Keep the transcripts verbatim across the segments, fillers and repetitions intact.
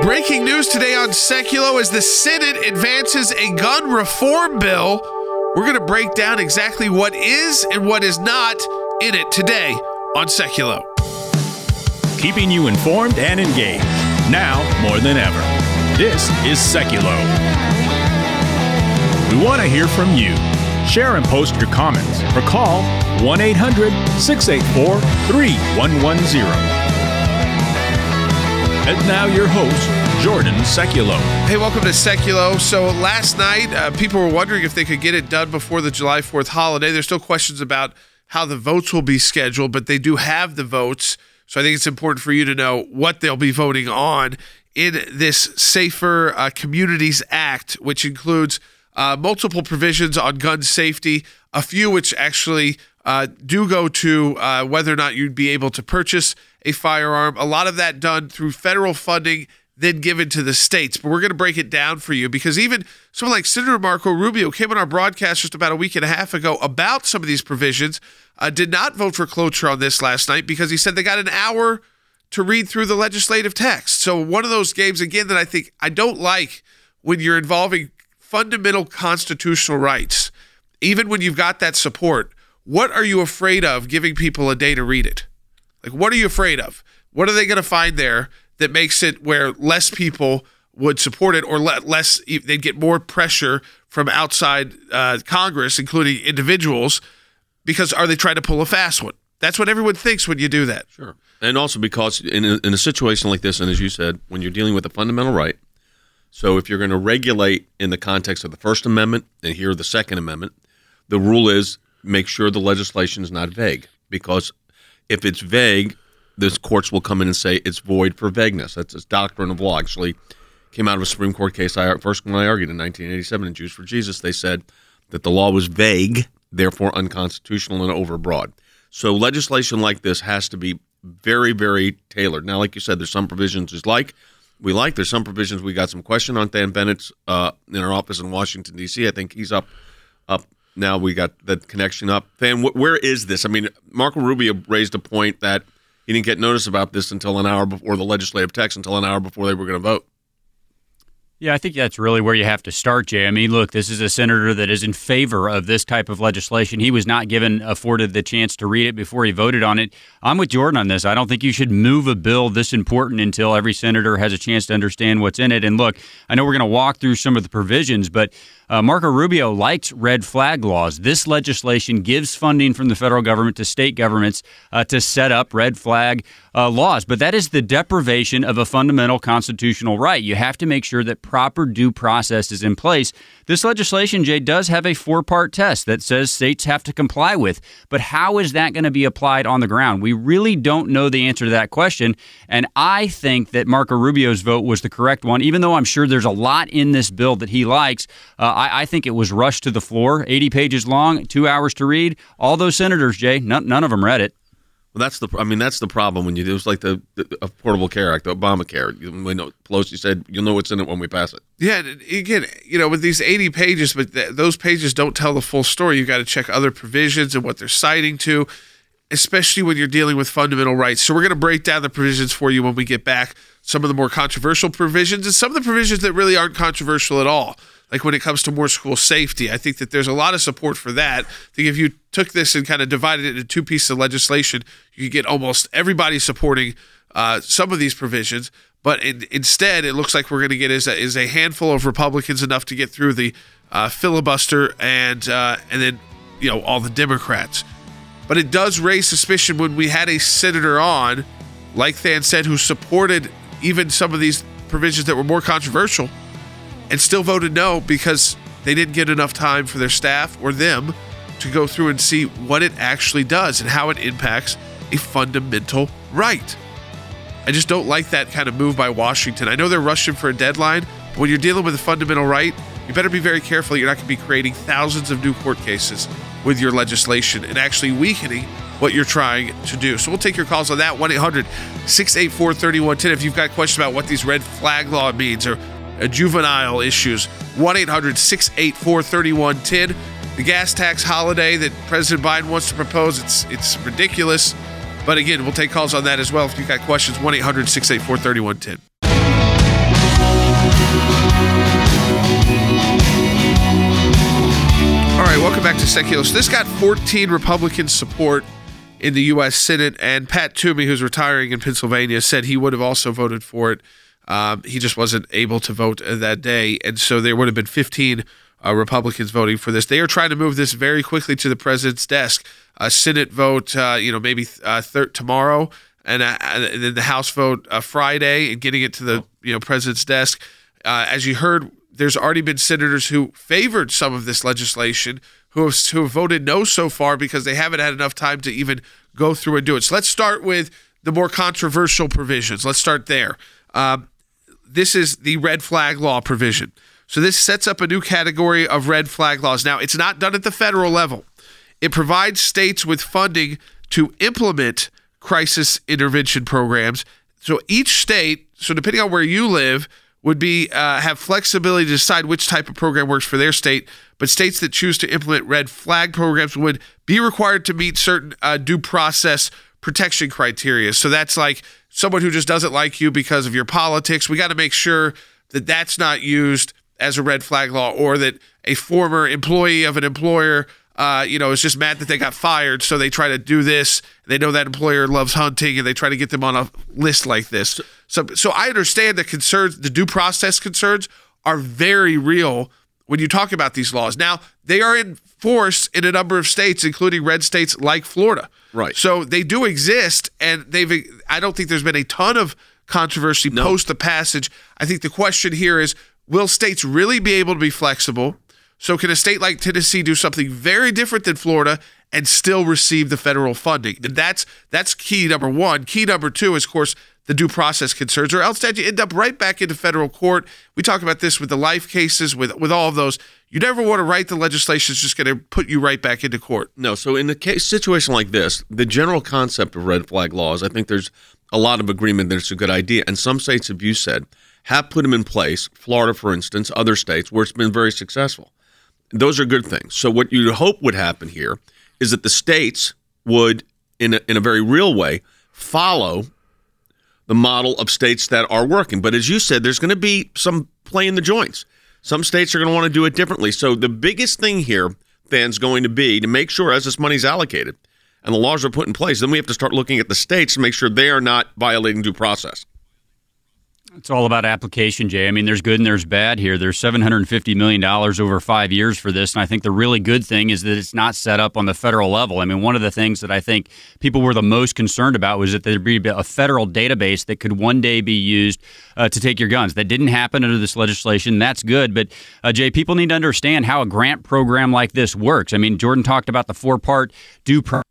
breaking news today on Seculo as the Senate advances a gun reform bill. We're going to break down exactly what is and what is not in it today on Seculo. Keeping you informed and engaged, now more than ever. This is Seculo. We want to hear from you. Share and post your comments or call one eight hundred, six eight four, three one one zero. And now your host, Jordan Seculo. Hey, welcome to Seculo. So last night, uh, people were wondering if they could get it done before the July fourth holiday. There's still questions about how the votes will be scheduled, but they do have the votes. So I think it's important for you to know what they'll be voting on in this Safer uh, Communities Act, which includes uh, multiple provisions on gun safety, a few which actually uh, do go to uh, whether or not you'd be able to purchase a firearm. A lot of that done through federal funding, then given to the states. But we're going to break it down for you because even someone like Senator Marco Rubio came on our broadcast just about a week and a half ago about some of these provisions, uh, did not vote for cloture on this last night because he said they got an hour to read through the legislative text. So one of those games, again, that I think I don't like when you're involving fundamental constitutional rights, even when you've got that support. What are you afraid of giving people a day to read it? Like, what are you afraid of? What are they going to find there that makes it where less people would support it or let less, they'd get more pressure from outside uh, Congress, including individuals, because are they trying to pull a fast one? That's what everyone thinks when you do that. Sure. And also because in a, in a situation like this, and as you said, when you're dealing with a fundamental right, so if you're going to regulate in the context of the First Amendment and here the Second Amendment, the rule is make sure the legislation is not vague, because if it's vague, the courts will come in and say it's void for vagueness. That's a doctrine of law. Actually, came out of a Supreme Court case. I first when I argued in nineteen eighty-seven in Jews for Jesus, they said that the law was vague, therefore unconstitutional and overbroad. So legislation like this has to be very, very tailored. Now, like you said, there's some provisions we like. We like. There's some provisions we got some question on. Dan Bennett's uh, in our office in Washington, D C. I think he's up up. Now we got the connection up. Fan, wh- where is this? I mean, Marco Rubio raised a point that he didn't get notice about this until an hour before the legislative text, until an hour before they were going to vote. Yeah, I think that's really where you have to start, Jay. I mean, look, this is a senator that is in favor of this type of legislation. He was not given, afforded the chance to read it before he voted on it. I'm with Jordan on this. I don't think you should move a bill this important until every senator has a chance to understand what's in it. And look, I know we're going to walk through some of the provisions, but uh, Marco Rubio likes red flag laws. This legislation gives funding from the federal government to state governments uh, to set up red flag uh, laws. But that is the deprivation of a fundamental constitutional right. You have to make sure that proper due process is in place. This legislation, Jay, does have a four-part test that says states have to comply with. But how is that going to be applied on the ground? We really don't know the answer to that question. And I think that Marco Rubio's vote was the correct one, even though I'm sure there's a lot in this bill that he likes. Uh, I, I think it was rushed to the floor, eighty pages long, two hours to read. All those senators, Jay, none, none of them read it. Well, that's the. I mean, that's the problem when you do. It's like the, the Affordable Care Act, the Obamacare. You, we know, Pelosi said, "You'll know what's in it when we pass it." Yeah, again, you know, with these eighty pages, but th- those pages don't tell the full story. You got to check other provisions and what they're citing to, especially when you're dealing with fundamental rights. So we're going to break down the provisions for you when we get back. Some of the more controversial provisions and some of the provisions that really aren't controversial at all. Like when it comes to more school safety, I think that there's a lot of support for that. I think if you took this and kind of divided it into two pieces of legislation, you could get almost everybody supporting uh, some of these provisions. But in, instead, it looks like we're going to get is a, is a handful of Republicans enough to get through the uh, filibuster and uh, and then you know all the Democrats. But it does raise suspicion when we had a senator on, like Than said, who supported even some of these provisions that were more controversial, and still voted no because they didn't get enough time for their staff or them to go through and see what it actually does and how it impacts a fundamental right. I just don't like that kind of move by Washington. I know they're rushing for a deadline, but when you're dealing with a fundamental right, you better be very careful. You're not going to be creating thousands of new court cases with your legislation and actually weakening what you're trying to do. So we'll take your calls on that, one eight hundred, six eight four, three one one zero. If you've got questions about what these red flag law means or uh, juvenile issues, one eight hundred, six eight four, three one one zero. The gas tax holiday that President Biden wants to propose, it's it's ridiculous. But again, we'll take calls on that as well. If you've got questions, one eight hundred, six eight four, three one one zero. All right, welcome back to Secular. So this got fourteen Republican support in the U S Senate, and Pat Toomey, who's retiring in Pennsylvania, said he would have also voted for it. Um, he just wasn't able to vote that day, and so there would have been fifteen uh, Republicans voting for this. They are trying to move this very quickly to the president's desk. A Senate vote, uh, you know, maybe uh, thir- tomorrow, and, uh, and then the House vote uh, Friday, and getting it to the you know president's desk. Uh, as you heard, there's already been senators who favored some of this legislation who have, who have voted no so far because they haven't had enough time to even go through and do it. So let's start with the more controversial provisions. Let's start there. Um, this is the red flag law provision. So this sets up a new category of red flag laws. Now, it's not done at the federal level. It provides states with funding to implement crisis intervention programs. So each state, so depending on where you live, would be uh, have flexibility to decide which type of program works for their state, but states that choose to implement red flag programs would be required to meet certain uh, due process protection criteria. So that's like someone who just doesn't like you because of your politics. We got to make sure that that's not used as a red flag law, or that a former employee of an employer Uh, you know, is just mad that they got fired, so they try to do this. They know that employer loves hunting, and they try to get them on a list like this. So, so I understand the concerns, the due process concerns are very real when you talk about these laws. Now, they are in force in a number of states, including red states like Florida. Right. So they do exist, and they've. I don't think there's been a ton of controversy no. post the passage. I think the question here is, will states really be able to be flexible? So can a state like Tennessee do something very different than Florida and still receive the federal funding? And that's that's key number one. Key number two is, of course, the due process concerns, or else that you end up right back into federal court. We talk about this with the life cases, with, with all of those. You never want to write the legislation that's just going to put you right back into court. No, so in a case, situation like this, the general concept of red flag laws, I think there's a lot of agreement that it's a good idea. And some states, as you said, have put them in place. Florida, for instance, other states where it's been very successful. Those are good things. So what you hope would happen here is that the states would, in a, in a very real way, follow the model of states that are working. But as you said, there's going to be some play in the joints. Some states are going to want to do it differently. So the biggest thing here, then, is going to be to make sure, as this money's allocated and the laws are put in place, then we have to start looking at the states to make sure they are not violating due process. It's all about application, Jay. I mean, there's good and there's bad here. There's seven hundred fifty million dollars over five years for this, and I think the really good thing is that it's not set up on the federal level. I mean, one of the things that I think people were the most concerned about was that there'd be a federal database that could one day be used uh, to take your guns. That didn't happen under this legislation. That's good. But, uh, Jay, people need to understand how a grant program like this works. I mean, Jordan talked about the four-part due process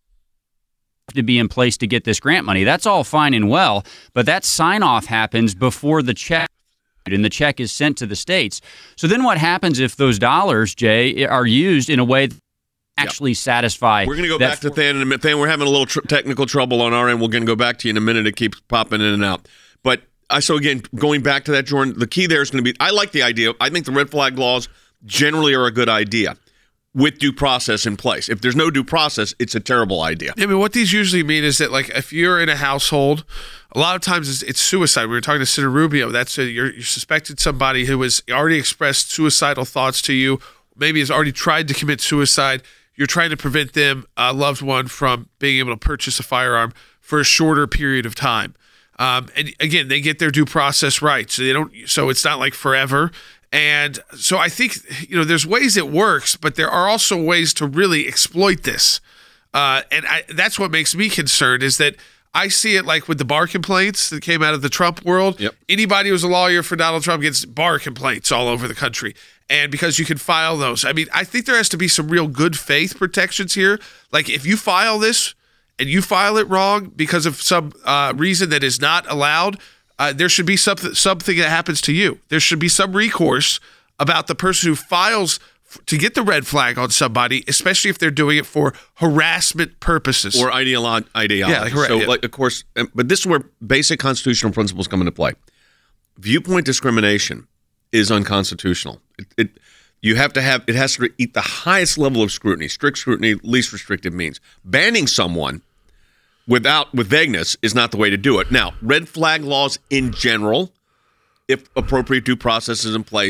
to be in place to get this grant money. That's all fine and well, but that sign-off happens before the check, and the check is sent to the states. So then what happens if those dollars, Jay, are used in a way that actually yep. satisfy? We're going to go back to Than in a minute. Than, we're having a little tr- technical trouble on our end. We're going to go back to you in a minute. It keeps popping in and out. But I so again, going back to that, Jordan, the key there is going to be, I like the idea. I think the red flag laws generally are a good idea, with due process in place. If there's no due process, it's a terrible idea. I mean, what these usually mean is that, like, if you're in a household, a lot of times it's, it's suicide. We were talking to Senator Rubio. That's a, you're, you're suspected somebody who has already expressed suicidal thoughts to you, maybe has already tried to commit suicide. You're trying to prevent them, a loved one, from being able to purchase a firearm for a shorter period of time. Um, and again, they get their due process right, so they don't. So it's not like forever. And so I think, you know, there's ways it works, but there are also ways to really exploit this. Uh, and I, that's what makes me concerned, is that I see it like with the bar complaints that came out of the Trump world. Yep. Anybody who's a lawyer for Donald Trump gets bar complaints all over the country. And because you can file those. I mean, I think there has to be some real good faith protections here. Like, if you file this and you file it wrong because of some uh, reason that is not allowed, Uh, there should be something something that happens to you. There should be some recourse about the person who files f- to get the red flag on somebody, especially if they're doing it for harassment purposes. Or ideolo- ideology. Yeah, like, right, so, yeah. like, of course, but this is where basic constitutional principles come into play. Viewpoint discrimination is unconstitutional. It, it you have to have, it has to eat the highest level of scrutiny, strict scrutiny, least restrictive means. Banning someone without with vagueness is not the way to do it. Now, red flag laws in general, if appropriate due process is in place,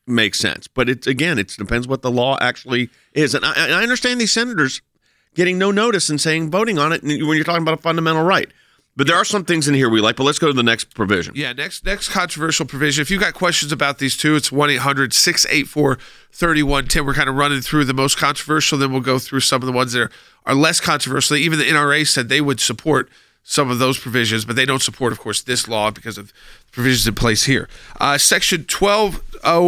makes sense. But it's again, it depends what the law actually is. And I, I understand these senators getting no notice and saying voting on it when you're talking about a fundamental right. But there are some things in here we like, but let's go to the next provision. Yeah, next next controversial provision. If you've got questions about these two, it's one eight hundred six eight four three one one zero. We're kind of running through the most controversial, then we'll go through some of the ones that are, are less controversial. Even the N R A said they would support some of those provisions, but they don't support, of course, this law because of provisions in place here. Uh, Section twelve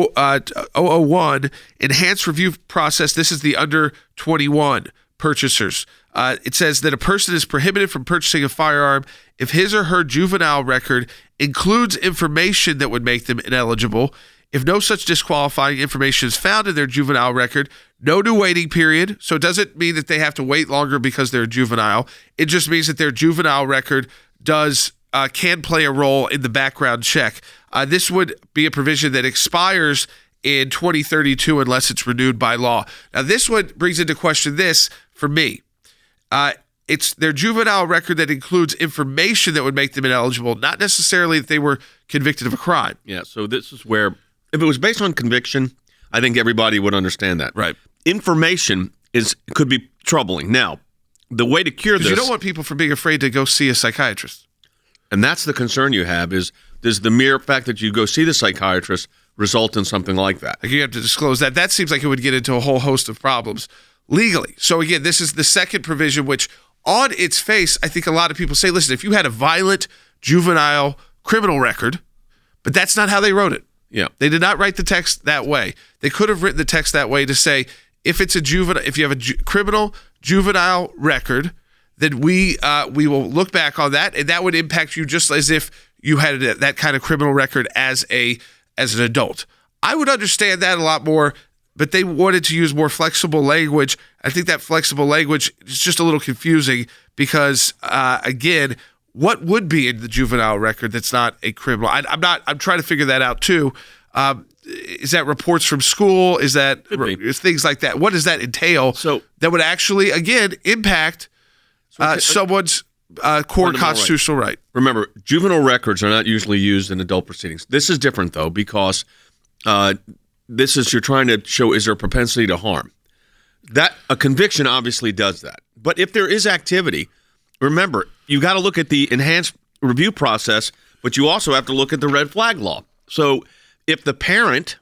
oh one, enhanced review process. This is the under twenty-one purchasers. Uh, it says that a person is prohibited from purchasing a firearm if his or her juvenile record includes information that would make them ineligible. If no such disqualifying information is found in their juvenile record, no new waiting period. So it doesn't mean that they have to wait longer because they're juvenile. It just means that their juvenile record does uh, can play a role in the background check. Uh, this would be a provision that expires in twenty thirty-two unless it's renewed by law. Now, this one brings into question this for me. Uh, it's their juvenile record that includes information that would make them ineligible, not necessarily that they were convicted of a crime. Yeah, so this is where, if it was based on conviction, I think everybody would understand that. Right. Information is could be troubling. Now, the way to cure this... you don't want people from being afraid to go see a psychiatrist. And that's the concern you have, is does the mere fact that you go see the psychiatrist result in something like that? Like you have to disclose that. That seems like it would get into a whole host of problems legally. So again, this is the second provision, which on its face, I think a lot of people say, listen, if you had a violent juvenile criminal record, but that's not how they wrote it. Yeah. They did not write the text that way. They could have written the text that way to say, if it's a juvenile, if you have a ju- criminal juvenile record, then we uh, we will look back on that, and that would impact you just as if you had a, that kind of criminal record as a as an adult. I would understand that a lot more, but they wanted to use more flexible language. I think that flexible language is just a little confusing because, uh, again, what would be in the juvenile record that's not a criminal? I, I'm not. I'm trying to figure that out too. Um, is that reports from school? Is that is things like that? What does that entail? So that would actually, again, impact uh, someone's uh, core constitutional right. right. Remember, juvenile records are not usually used in adult proceedings. This is different though because uh, this is you're trying to show is there a propensity to harm. That a conviction obviously does that. But if there is activity, remember you got to look at the enhanced review process, but you also have to look at the red flag law. So if the parent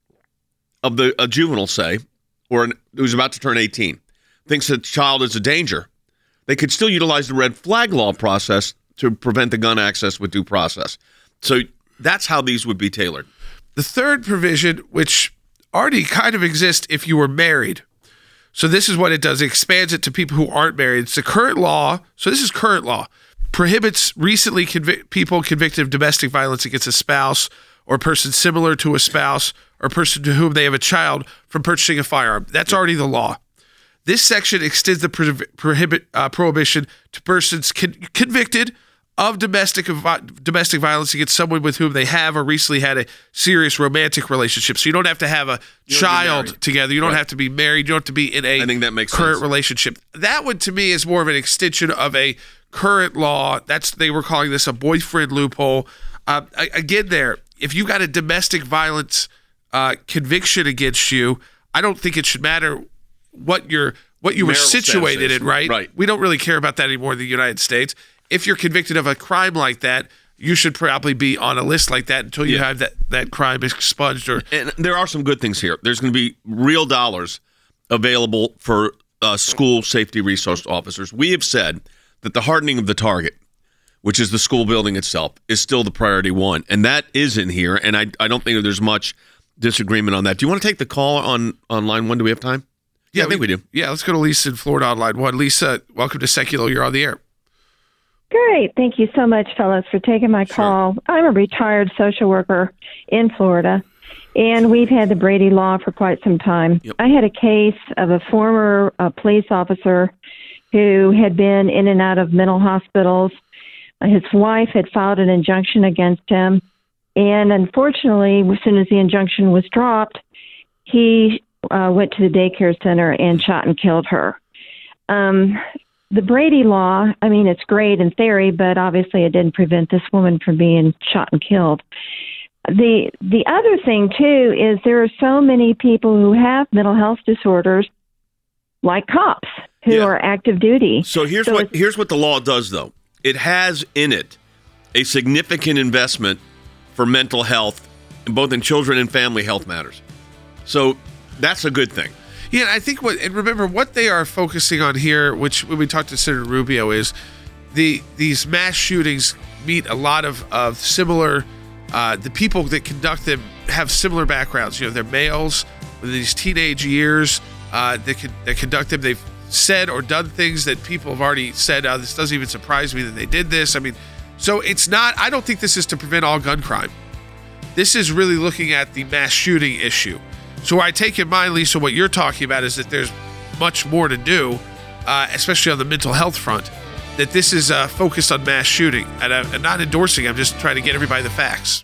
of the a juvenile, say, or an, who's about to turn eighteen, thinks the child is a danger, they could still utilize the red flag law process to prevent the gun access with due process. So that's how these would be tailored. The third provision, which already kind of exists if you were married. So this is what it does. It expands it to people who aren't married. It's the current law. So this is current law. Prohibits recently convic- people convicted of domestic violence against a spouse or a person similar to a spouse or a person to whom they have a child from purchasing a firearm. That's already the law. This section extends the pro- prohibit uh, prohibition to persons con- convicted of domestic domestic violence against someone with whom they have or recently had a serious romantic relationship. So you don't have to have a you child together. You don't right. have to be married. You don't have to be in a I think that makes current sense. relationship. That one to me is more of an extension of a current law. That's they were calling this a boyfriend loophole. Uh, again, there, if you got a domestic violence uh, conviction against you, I don't think it should matter what you're what you Marital were situated status. in. Right? Right. We don't really care about that anymore in the United States. If you're convicted of a crime like that, you should probably be on a list like that until you Yeah. have that, that crime expunged. Or And there are some good things here. There's going to be real dollars available for uh, school safety resource officers. We have said that the hardening of the target, which is the school building itself, is still the priority one. And that is in here. And I, I don't think there's much disagreement on that. Do you want to take the call on, on line one? Do we have time? Yeah, I think we, we do. Yeah, let's go to Lisa in Florida on line one. Lisa, welcome to Secular. You're on the air. Great. Thank you so much, fellas, for taking my call. Sure. I'm a retired social worker in Florida, and we've had the Brady Law for quite some time. Yep. I had a case of a former uh, police officer who had been in and out of mental hospitals. His wife had filed an injunction against him, and unfortunately, as soon as the injunction was dropped, he uh, went to the daycare center and shot and killed her. Um The Brady Law, I mean, it's great in theory, but obviously it didn't prevent this woman from being shot and killed. the the other thing too is there are so many people who have mental health disorders, like cops who Yeah. are active duty. So here's So what it's- here's what the law does, though. It has in it a significant investment for mental health, both in children and family health matters. So that's a good thing. Yeah, and I think what and remember what they are focusing on here, which when we talked to Senator Rubio, is the these mass shootings meet a lot of of similar. Uh, the people that conduct them have similar backgrounds. You know, they're males with these teenage years. Uh, that can that conduct them. They've said or done things that people have already said. Uh, this doesn't even surprise me that they did this. I mean, so it's not. I don't think this is to prevent all gun crime. This is really looking at the mass shooting issue. So I take in mind, Lisa, what you're talking about is that there's much more to do, uh, especially on the mental health front, that this is uh, focused on mass shooting. And I'm, I'm not endorsing, I'm just trying to get everybody the facts.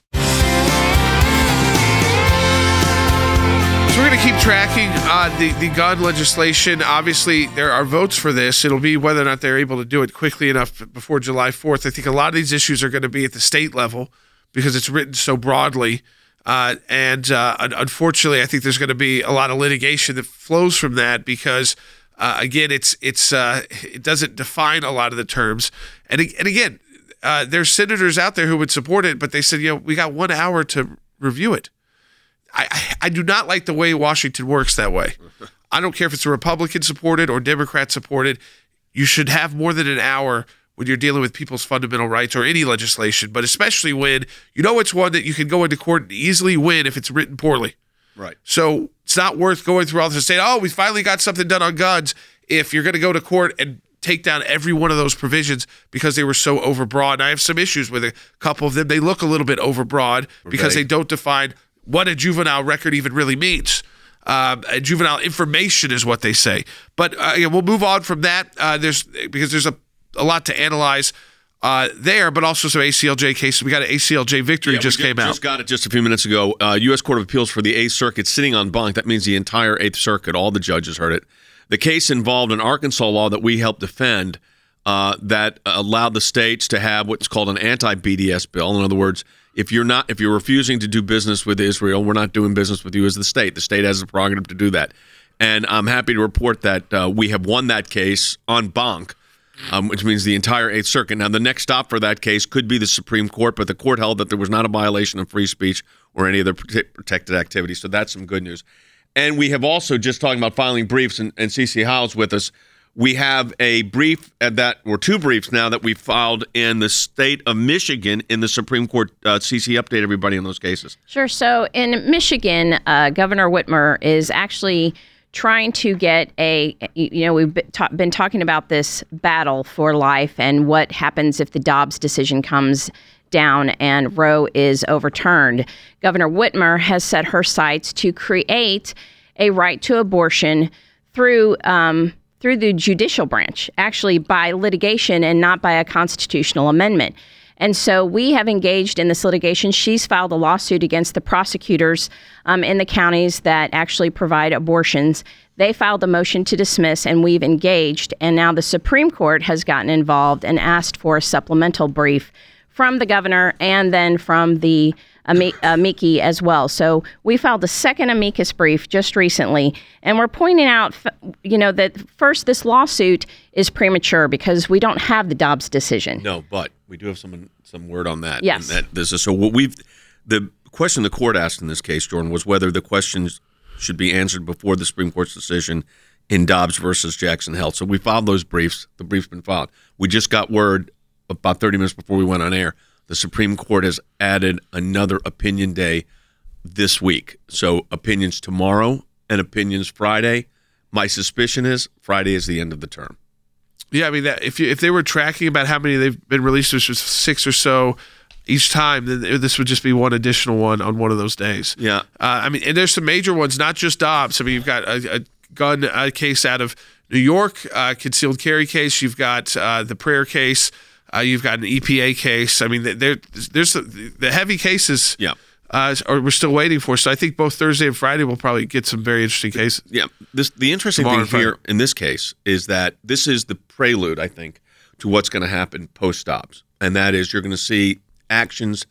So we're going to keep tracking uh, the, the gun legislation. Obviously, there are votes for this. It'll be whether or not they're able to do it quickly enough before July fourth. I think a lot of these issues are going to be at the state level because it's written so broadly. Uh, and uh, un- unfortunately, I think there's going to be a lot of litigation that flows from that because, uh, again, it's it's uh, it doesn't define a lot of the terms. And and again, uh, there's senators out there who would support it, but they said, you know, we got one hour to review it. I, I, I do not like the way Washington works that way. I don't care if it's a Republican supported or Democrat supported. You should have more than an hour when you're dealing with people's fundamental rights or any legislation, but especially when you know it's one that you can go into court and easily win if it's written poorly. Right. So it's not worth going through all this and saying, oh, we finally got something done on guns if you're going to go to court and take down every one of those provisions because they were so overbroad. And I have some issues with a couple of them. They look a little bit overbroad because Right. they don't define what a juvenile record even really means. Um, a juvenile information is what they say. But uh, yeah, we'll move on from that. Uh, there's because there's a a lot to analyze uh, there, but also some A C L J cases. We got an A C L J victory Yeah, just we ju- came out. Just got it just a few minutes ago. Uh, U S Court of Appeals for the Eighth Circuit sitting on bunk. That means the entire Eighth Circuit, all the judges heard it. The case involved an Arkansas law that we helped defend uh, that allowed the states to have what's called an anti-B D S bill. In other words, if you're not, if you're refusing to do business with Israel, we're not doing business with you as the state. The state has the prerogative to do that. And I'm happy to report that uh, we have won that case on bunk. Um, which means the entire Eighth Circuit. Now, the next stop for that case could be the Supreme Court, but the court held that there was not a violation of free speech or any other prote- protected activity. So that's some good news. And we have also, just talking about filing briefs, and, and Cece Howell's with us, we have a brief that, or two briefs now that we filed in the state of Michigan in the Supreme Court. Uh, Cece, update everybody on those cases. Sure. So in Michigan, uh, Governor Whitmer is actually trying to get a, you know, we've been, ta- been talking about this battle for life and what happens if the Dobbs decision comes down and Roe is overturned. Governor Whitmer has set her sights to create a right to abortion through um, through the judicial branch, actually by litigation and not by a constitutional amendment. And so we have engaged in this litigation. She's filed a lawsuit against the prosecutors um, in the counties that actually provide abortions. They filed a motion to dismiss, and we've engaged. And now the Supreme Court has gotten involved and asked for a supplemental brief from the governor and then from the ami- amici as well. So we filed a second amicus brief just recently, and we're pointing out, you know, that first, this lawsuit is premature because we don't have the Dobbs decision. No, but we do have some some word on that. Yes. And that this is so what we've the question the court asked in this case, Jordan, was whether the questions should be answered before the Supreme Court's decision in Dobbs versus Jackson Health. So we filed those briefs. The brief's been filed. We just got word about thirty minutes before we went on air. The Supreme Court has added another opinion day this week. So opinions tomorrow and opinions Friday. My suspicion is Friday is the end of the term. Yeah, I mean, that, if you, if they were tracking about how many they've been released, which was six or so each time, then this would just be one additional one on one of those days. Yeah. Uh, I mean, and there's some major ones, not just Dobbs. I mean, you've got a, a gun uh, case out of New York, uh, concealed carry case. You've got uh, the prayer case. Uh, you've got an E P A case. I mean, there, there's the heavy cases. Yeah. Uh, or we're still waiting for. So I think both Thursday and Friday we'll probably get some very interesting cases. Yeah. This the interesting Tomorrow thing and here Friday. in this case is that this is the prelude, I think, to what's going to happen post Dobbs, and that is you're going to see actions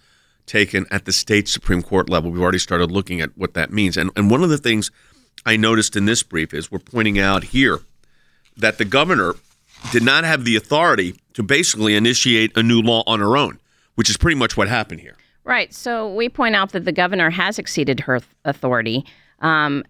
taken at the state Supreme Court level. We've already started looking at what that means. And, and one of the things I noticed in this brief is we're pointing out here that the governor did not have the authority to basically initiate a new law on her own, which is pretty much what happened here. Right. So we point out that the governor has exceeded her authority um,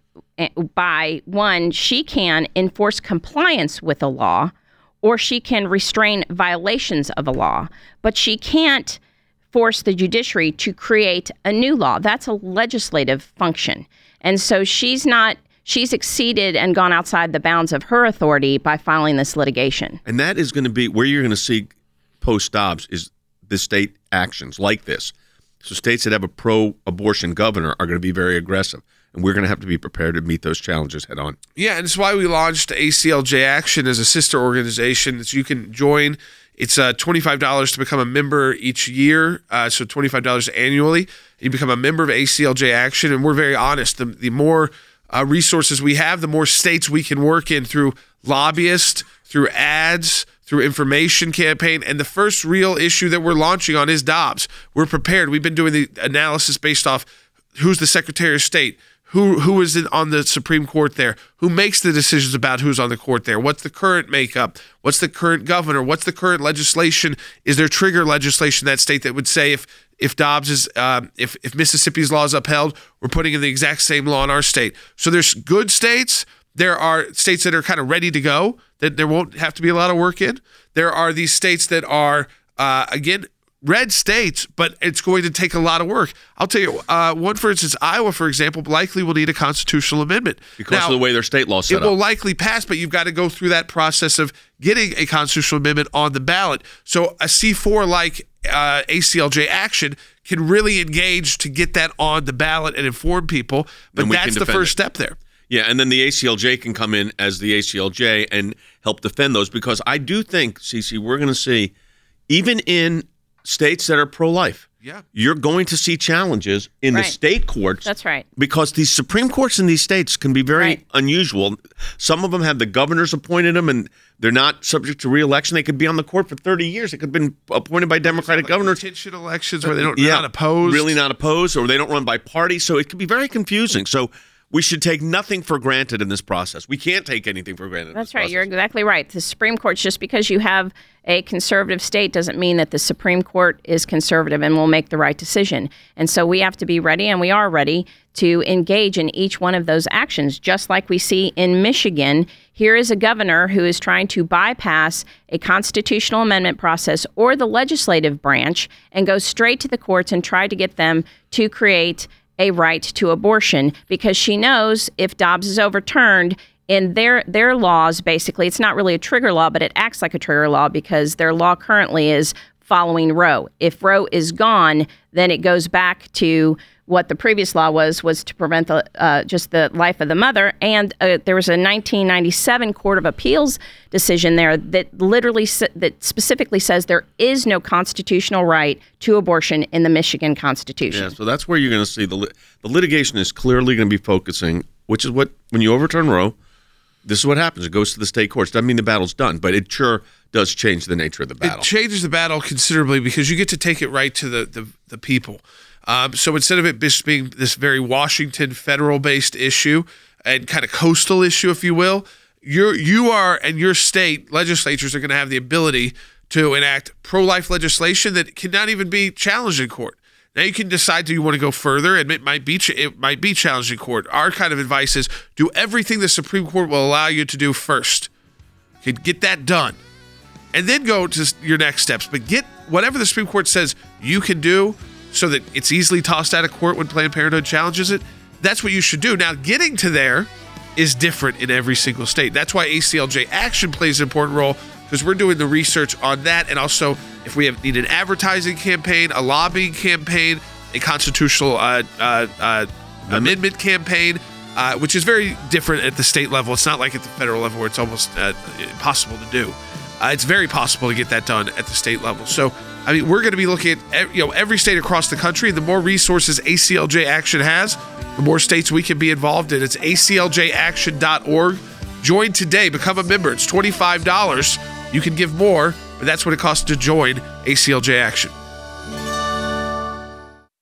by, one, she can enforce compliance with a law, or she can restrain violations of a law, but she can't force the judiciary to create a new law. That's a legislative function. And so she's not, she's exceeded and gone outside the bounds of her authority by filing this litigation. And that is going to be where you're going to see post-Dobbs is the state actions like this. So states that have a pro-abortion governor are going to be very aggressive. And we're going to have to be prepared to meet those challenges head on. Yeah, and it's why we launched A C L J Action as a sister organization that you can join. It's uh, twenty-five dollars to become a member each year, uh, so twenty-five dollars annually. You become a member of A C L J Action, and we're very honest. The, the more uh, resources we have, the more states we can work in through lobbyists, through ads, through information campaign. And the first real issue that we're launching on is Dobbs. We're prepared. We've been doing the analysis based off who's the Secretary of State, Who who is in, on the Supreme Court there? Who makes the decisions about who's on the court there? What's the current makeup? What's the current governor? What's the current legislation? Is there trigger legislation in that state that would say if if Dobbs is um, if if Mississippi's law is upheld, we're putting in the exact same law in our state? So there's good states. There are states that are kind of ready to go that there won't have to be a lot of work in. There are these states that are uh, again. red states, but it's going to take a lot of work. I'll tell you, uh, one, for instance, Iowa, for example, likely will need a constitutional amendment. Because now, of the way their state law set it up. will likely pass, but you've got to go through that process of getting a constitutional amendment on the ballot. So a C four like uh, A C L J Action can really engage to get that on the ballot and inform people, but that's the first step there. Yeah, and then the A C L J can come in as the A C L J and help defend those, because I do think, Cece, we're going to see, even in states that are pro-life, yeah, you're going to see challenges in right. the state courts. That's right. Because these Supreme Courts in these states can be very right. unusual. Some of them have the governors appointed them, and they're not subject to re-election. They could be on the court for thirty years. They could have been appointed by Democratic like governors. Contingent elections where they don't, yeah, they're not opposed. Really not opposed, or they don't run by party. So it can be very confusing. So we should take nothing for granted in this process. We can't take anything for granted. That's in this right. process. You're exactly right. The Supreme Court, just because you have a conservative state doesn't mean that the Supreme Court is conservative and will make the right decision. And so we have to be ready, and we are ready to engage in each one of those actions, just like we see in Michigan. Here is a governor who is trying to bypass a constitutional amendment process or the legislative branch and go straight to the courts and try to get them to create a right to abortion, because she knows if Dobbs is overturned in their their laws, basically, it's not really a trigger law, but it acts like a trigger law because their law currently is following Roe. If Roe is gone, then it goes back to what the previous law was, was to prevent the uh, just the life of the mother. And uh, there was a nineteen ninety-seven Court of Appeals decision there that literally that specifically says there is no constitutional right to abortion in the Michigan Constitution. Yeah, so that's where you're going to see the lit- the litigation is clearly going to be focusing, which is what, when you overturn Roe, this is what happens. It goes to the state courts. Doesn't mean the battle's done, but it sure does change the nature of the battle. It changes the battle considerably because you get to take it right to the the, the people. Um, so instead of it just being this very Washington federal-based issue and kind of coastal issue, if you will, you're, you are and your state legislatures are going to have the ability to enact pro-life legislation that cannot even be challenged in court. Now you can decide, do you want to go further, and it might be it might be challenged in court. Our kind of advice is do everything the Supreme Court will allow you to do first. Okay, get that done, and then go to your next steps. But get whatever the Supreme Court says you can do, so that it's easily tossed out of court when Planned Parenthood challenges it. That's what you should do. Now, getting to there is different in every single state. That's why A C L J Action plays an important role, because we're doing the research on that. And also, if we have, need an advertising campaign, a lobbying campaign, a constitutional uh, uh, uh, amendment campaign, uh, which is very different at the state level. It's not like at the federal level where it's almost uh, impossible to do. Uh, it's very possible to get that done at the state level. So, I mean, we're going to be looking at you know every state across the country. The more resources A C L J Action has, the more states we can be involved in. It's A C L J action dot org. Join today. Become a member. It's twenty-five dollars. You can give more, but that's what it costs to join A C L J Action.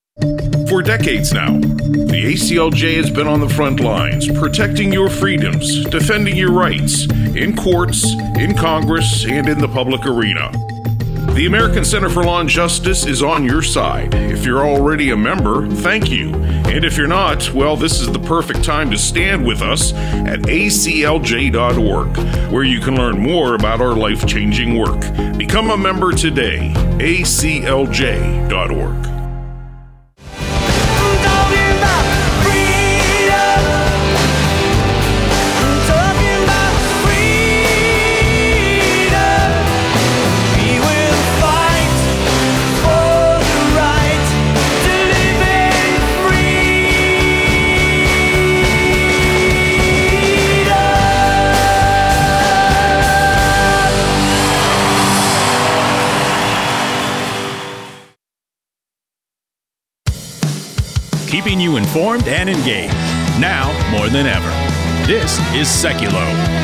For decades now, the A C L J has been on the front lines, protecting your freedoms, defending your rights, in courts, in Congress, and in the public arena. The American Center for Law and Justice is on your side. If you're already a member, thank you. And if you're not, well, this is the perfect time to stand with us at A C L J dot org, where you can learn more about our life-changing work. Become a member today, A C L J dot org. Keeping you informed and engaged, now more than ever. This is Seculo.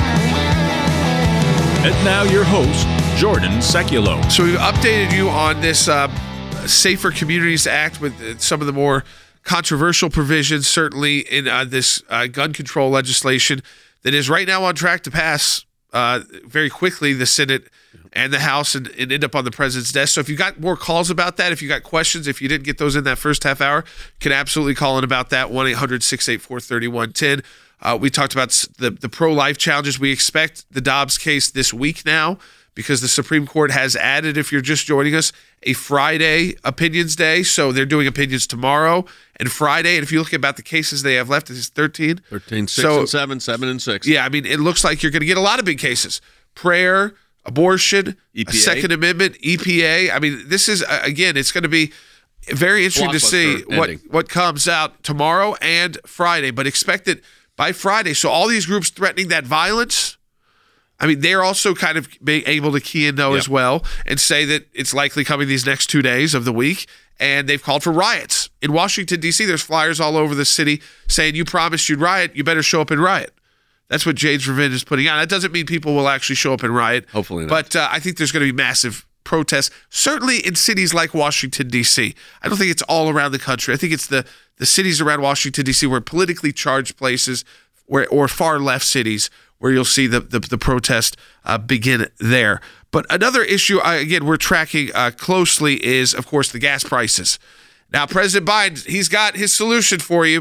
And now your host, Jordan Seculo. So we've updated you on this uh, Safer Communities Act with some of the more controversial provisions, certainly in uh, this uh, gun control legislation that is right now on track to pass uh, very quickly, the Senate and the House, and, and end up on the president's desk. So if you got more calls about that, if you got questions, if you didn't get those in that first half hour, you can absolutely call in about that, one eight hundred six eight four three one one zero. Uh, we talked about the, the pro-life challenges. We expect the Dobbs case this week now because the Supreme Court has added, if you're just joining us, a Friday opinions day. So they're doing opinions tomorrow and Friday. And if you look about the cases they have left, it's thirteen. thirteen, six so, and seven, seven and six. Yeah, I mean, it looks like you're going to get a lot of big cases. Prayer, abortion, E P A. Second Amendment, E P A. I mean, this is, uh, again, it's going to be very interesting to see what, what comes out tomorrow and Friday. But expect it by Friday. So all these groups threatening that violence, I mean, they're also kind of being able to key in, though, yep. as well, and say that it's likely coming these next two days of the week. And they've called for riots. In Washington, D C, there's flyers all over the city saying, you promised you'd riot, you better show up and riot. That's what Jade's Revenge is putting on. That doesn't mean people will actually show up and riot. Hopefully not. But uh, I think there's going to be massive protests, certainly in cities like Washington, D C. I don't think it's all around the country. I think it's the, the cities around Washington, D C, where politically charged places where or far left cities where you'll see the, the, the protest uh, begin there. But another issue, uh, again, we're tracking uh, closely is, of course, the gas prices. Now, President Biden, he's got his solution for you.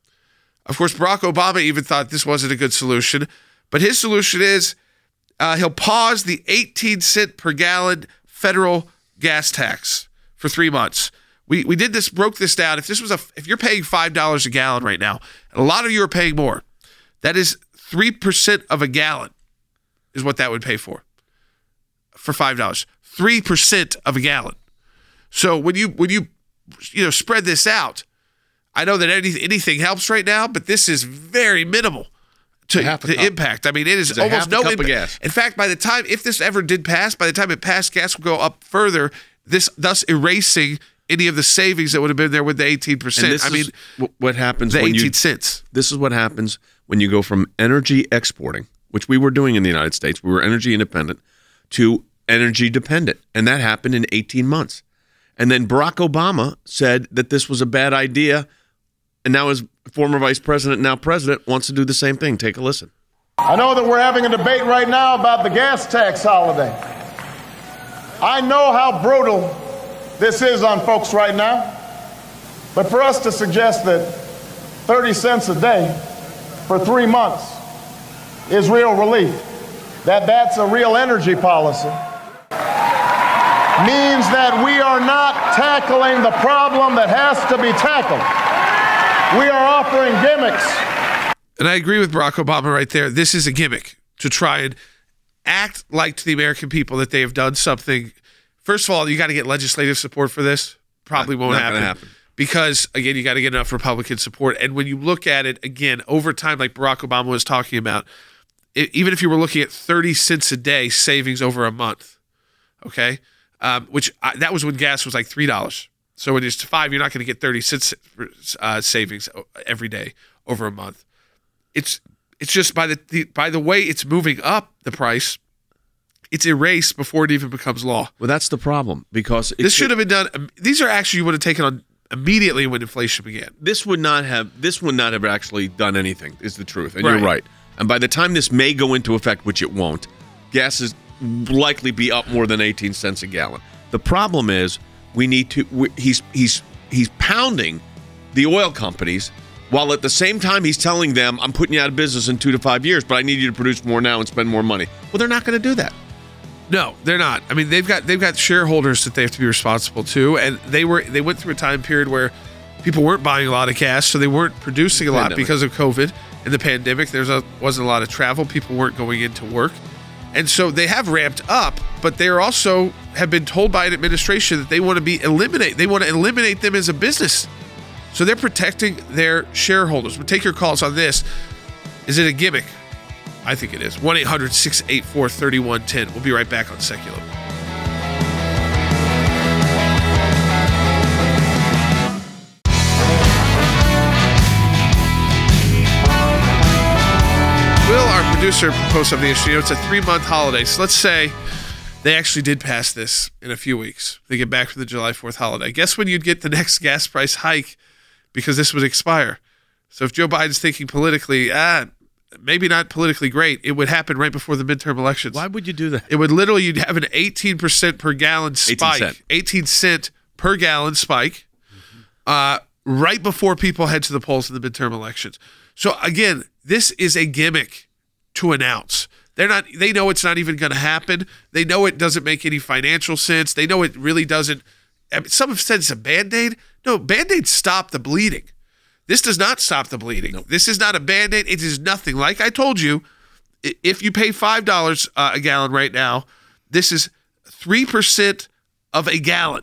Of course, Barack Obama even thought this wasn't a good solution, but his solution is uh, he'll pause the eighteen cent per gallon federal gas tax for three months. We we did this, broke this down. If this was a, if you're paying five dollars a gallon right now, and a lot of you are paying more, that is three percent of a gallon is what that would pay for, for five dollars. three percent of a gallon. So when you when you you know spread this out, I know that any, anything helps right now, but this is very minimal to, to impact. I mean, it is almost no impact. In fact, by the time, if this ever did pass, by the time it passed, gas will go up further, this thus erasing any of the savings that would have been there with the eighteen percent. This I mean, is what happens the when eighteen you, cents. This is what happens when you go from energy exporting, which we were doing in the United States, we were energy independent, to energy dependent. And that happened in eighteen months. And then Barack Obama said that this was a bad idea. And now his former vice president, now president, wants to do the same thing. Take a listen. I know that we're having a debate right now about the gas tax holiday. I know how brutal this is on folks right now. But for us to suggest that thirty cents a day for three months is real relief, that that's a real energy policy, means that we are not tackling the problem that has to be tackled. We are offering gimmicks. And I agree with Barack Obama right there. This is a gimmick to try and act like to the American people that they have done something. First of all, you got to get legislative support for this. Probably won't Not happen. gonna happen. Because, again, you got to get enough Republican support. And when you look at it, again, over time, like Barack Obama was talking about, it, even if you were looking at thirty cents a day savings over a month, okay, um, which I, that was when gas was like three dollars. So when it's five, you're not going to get thirty cents uh, savings every day over a month. It's it's just by the, the by the way it's moving up the price, it's erased before it even becomes law. Well, that's the problem because it this could, should have been done. These are actually you would have taken on immediately when inflation began. This would not have this would not have actually done anything, is the truth. And Right. you're right. And by the time this may go into effect, which it won't, gas is likely be up more than eighteen cents a gallon. The problem is we need to we, he's he's he's pounding the oil companies while at the same time he's telling them, I'm putting you out of business in two to five years, but I need you to produce more now and spend more money. Well, they're not going to do that. No, they're not. I mean, they've got they've got shareholders that they have to be responsible to, and they were they went through a time period where people weren't buying a lot of gas, so they weren't producing a lot Pandemic. because of COVID and the pandemic. There's a wasn't a lot of travel. People weren't going into work, and so they have ramped up. But they are also have been told by an administration that they want to be eliminate. They want to eliminate them as a business. So they're protecting their shareholders. But take your calls on this. Is it a gimmick? I think it is. one eight hundred six eight four three one one zero. We'll be right back on Secular. Will, our producer, posts up the issue. You know, it's a three-month holiday. So let's say they actually did pass this in a few weeks. They get back from the July fourth holiday. Guess when you'd get the next gas price hike because this would expire. So if Joe Biden's thinking politically, ah, maybe not politically great, it would happen right before the midterm elections. Why would you do that? It would literally, you'd have an eighteen percent per gallon spike. eighteen cent. eighteen cent per gallon spike uh, right before people head to the polls in the midterm elections. So again, this is a gimmick to announce. They're not, they know it's not even going to happen. They know it doesn't make any financial sense. They know it really doesn't. I mean, some have said it's a Band-Aid. No, Band-Aids stop the bleeding. This does not stop the bleeding. Nope. This is not a Band-Aid. It is nothing. Like I told you, if you pay five dollars uh, a gallon right now, this is three percent of a gallon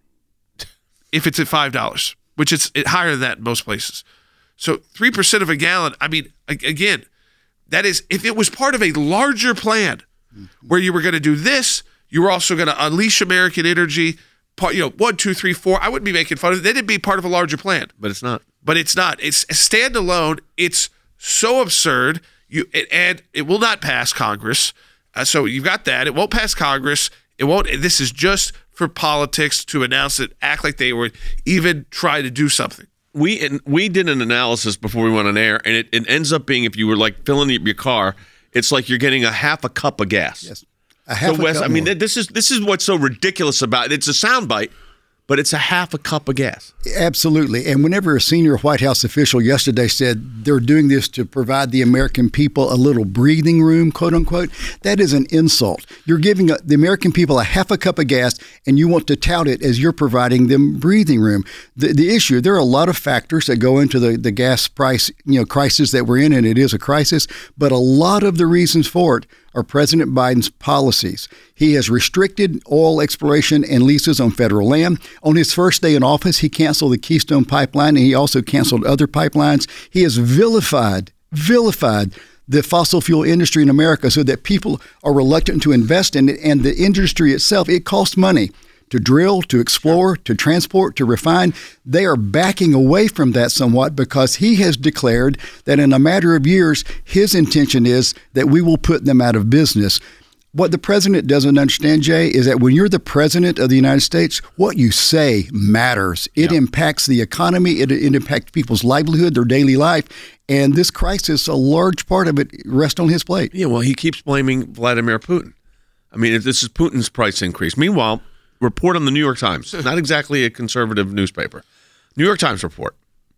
if it's at five dollars, which is higher than that in most places. So three percent of a gallon, I mean, again, that is, if it was part of a larger plan where you were going to do this, you were also going to unleash American energy, part, you know, one, two, three, four. I wouldn't be making fun of it. Then it'd be part of a larger plan. But it's not. But it's not. It's standalone. It's so absurd. You it, and it will not pass Congress. Uh, so you've got that. It won't pass Congress. It won't. This is just for politics to announce it, act like they would even try to do something. We and we did an analysis before we went on air, and it, it ends up being, if you were like filling your car, it's like you're getting a half a cup of gas. Yes, a half so a Wes, cup I mean, more. this is this is what's so ridiculous about it. It's a soundbite, but it's a half a cup of gas. Absolutely. And whenever a senior White House official yesterday said they're doing this to provide the American people a little breathing room, quote unquote, that is an insult. You're giving a, the American people a half a cup of gas, and you want to tout it as you're providing them breathing room. The, the issue, there are a lot of factors that go into the, the gas price, you know, crisis that we're in, and it is a crisis, but a lot of the reasons for it are President Biden's policies. He has restricted oil exploration and leases on federal land. On his first day in office, he canceled the Keystone Pipeline, and he also canceled other pipelines. He has vilified, vilified the fossil fuel industry in America so that people are reluctant to invest in it. And the industry itself, it costs money to drill, to explore, to transport, to refine. They are backing away from that somewhat because he has declared that in a matter of years, his intention is that we will put them out of business. What the president doesn't understand, Jay, is that when you're the president of the United States, what you say matters. It yeah. impacts the economy. It, it impacts people's livelihood, their daily life. And this crisis, a large part of it rests on his plate. Yeah, well, he keeps blaming Vladimir Putin. I mean, this is Putin's price increase. Meanwhile, report on the New York Times, not exactly a conservative newspaper. New York Times report.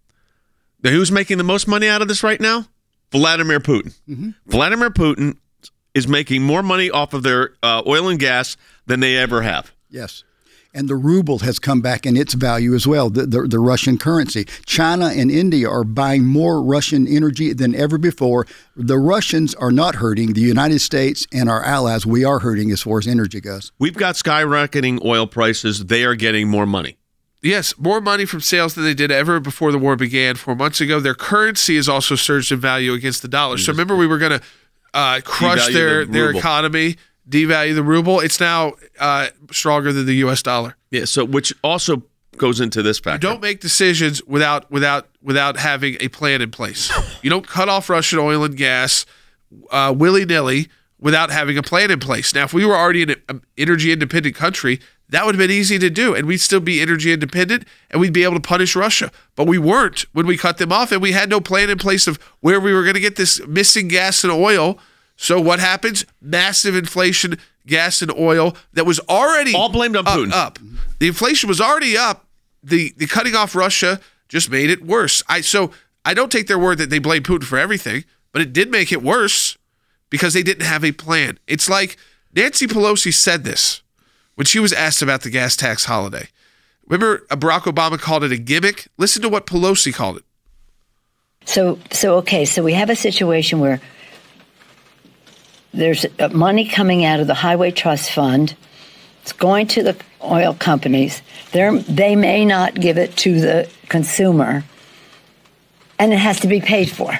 Now, who's making the most money out of this right now? Vladimir Putin. Mm-hmm. Vladimir Putin is making more money off of their uh, oil and gas than they ever have. Yes. And the ruble has come back in its value as well, the, the, the Russian currency. China and India are buying more Russian energy than ever before. The Russians are not hurting. The United States and our allies, we are hurting as far as energy goes. We've got skyrocketing oil prices. They are getting more money. Yes, more money from sales than they did ever before the war began four months ago. Their currency has also surged in value against the dollar. So remember we were going to uh, crush Devalue their, the their ruble. economy, devalue the ruble. It's now uh, stronger than the U S dollar. Yeah, so which also goes into this factor. You don't make decisions without without without having a plan in place. You don't cut off Russian oil and gas uh, willy-nilly without having a plan in place. Now, if we were already an energy independent country, that would have been easy to do, and we'd still be energy independent, and we'd be able to punish Russia. But we weren't when we cut them off, and we had no plan in place of where we were going to get this missing gas and oil. So what happens? Massive inflation, gas and oil that was already all blamed on up, Putin. Up. The inflation was already up. The the cutting off Russia just made it worse. I so I don't take their word that they blame Putin for everything, but it did make it worse because they didn't have a plan. It's like Nancy Pelosi said this when she was asked about the gas tax holiday. Remember, Barack Obama called it a gimmick? Listen to what Pelosi called it. So, so okay, so we have a situation where there's money coming out of the Highway Trust Fund. It's going to the oil companies. They're, they may not give it to the consumer, and it has to be paid for.